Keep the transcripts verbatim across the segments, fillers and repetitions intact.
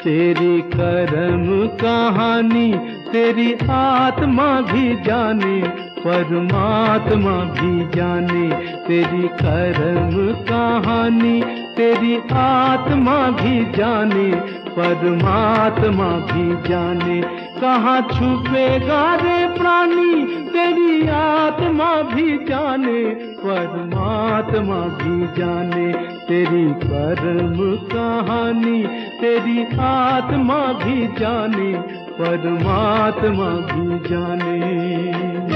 तेरी कर्म कहानी तेरी आत्मा भी जाने, परमात्मा भी जाने। तेरी कर्म कहानी तेरी आत्मा भी जाने, परमात्मा भी जाने। कहाँ छुपेगा रे प्राणी तेरी आत्मा भी जाने, परमात्मा भी जाने। तेरी कर्म कहानी तेरी आत्मा भी जाने, परमात्मा भी जाने।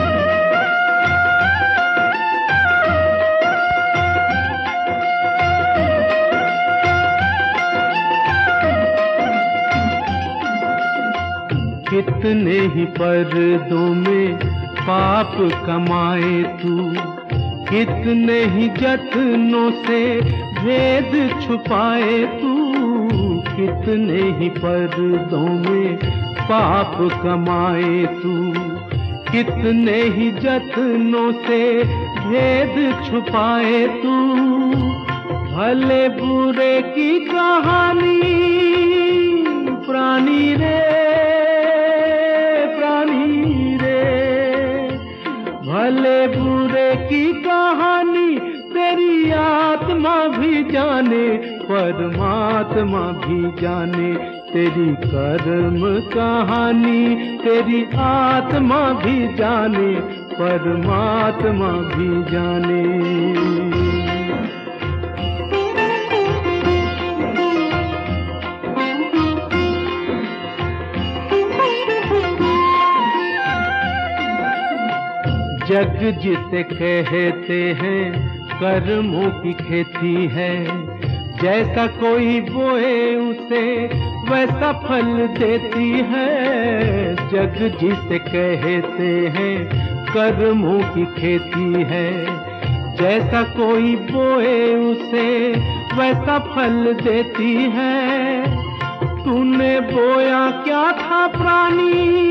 कितने ही पर्दों में पाप कमाए तू, कितने ही जतनों से भेद छुपाए तू। कितने ही पर्दों में पाप कमाए तू, कितने ही जतनों से भेद छुपाए तू। भले बुरे की कहानी प्राणी रे, भले बुरे की कहानी तेरी आत्मा भी जाने, परमात्मा भी जाने। तेरी कर्म कहानी तेरी आत्मा भी जाने, परमात्मा भी जाने। जग जिसे कहते हैं कर्मों की खेती है, जैसा कोई बोए उसे वैसा फल देती है। जग जिसे कहते हैं कर्मों की खेती है, जैसा कोई बोए उसे वैसा फल देती है। तूने बोया क्या था प्राणी,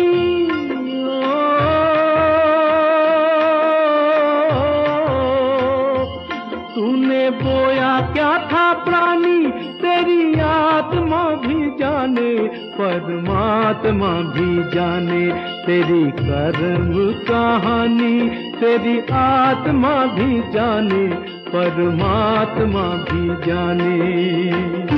बोया क्या था प्राणी तेरी आत्मा भी जाने, परमात्मा भी जाने। तेरी कर्म कहानी तेरी आत्मा भी जाने, परमात्मा भी जाने।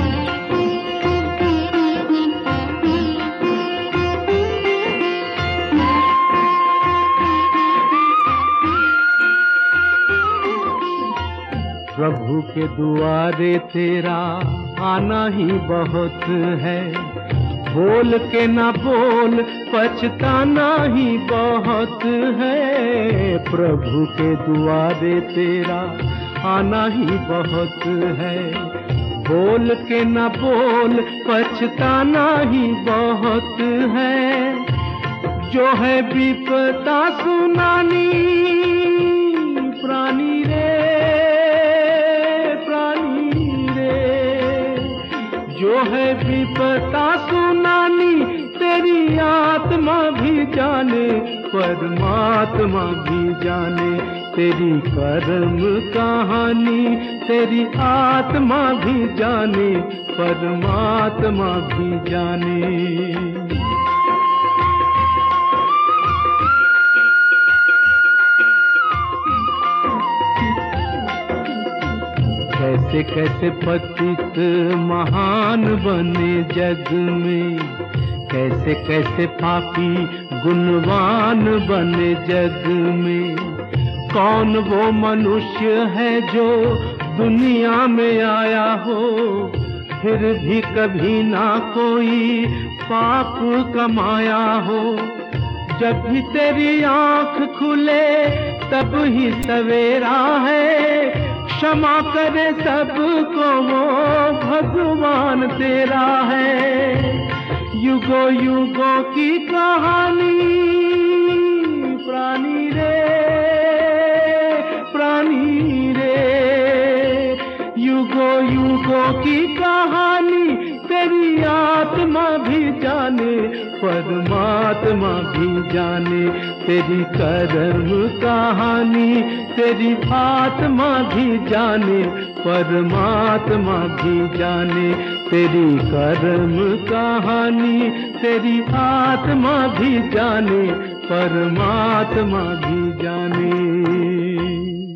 प्रभु के दुआरे तेरा आना ही बहुत है, बोल के ना बोल पछताना ही बहुत है। प्रभु के दुआरे तेरा आना ही बहुत है, बोल के ना बोल पछताना ही बहुत है। जो है विपदा सुनानी प्राणी रे, जो है विपदा सुनानी तेरी आत्मा भी जाने, परमात्मा भी जाने। तेरी कर्म कहानी तेरी आत्मा भी जाने, परमात्मा भी जाने। कैसे कैसे पतित महान बने जग में, कैसे कैसे पापी गुणवान बने जग में। कौन वो मनुष्य है जो दुनिया में आया हो, फिर भी कभी ना कोई पाप कमाया हो। जब भी तेरी आँख खुले तब ही सवेरा है, क्षमा करे सबको वो भगवान तेरा है। युगो युगो की कहानी प्राणी रे, प्राणी रे। युगो युगो की कहानी तेरी आत्मा भी जाने, परमात्मा भी जाने। तेरी कर्म कहानी तेरी आत्मा भी जाने, परमात्मा भी जाने। तेरी कर्म कहानी तेरी आत्मा भी जाने, परमात्मा भी जाने।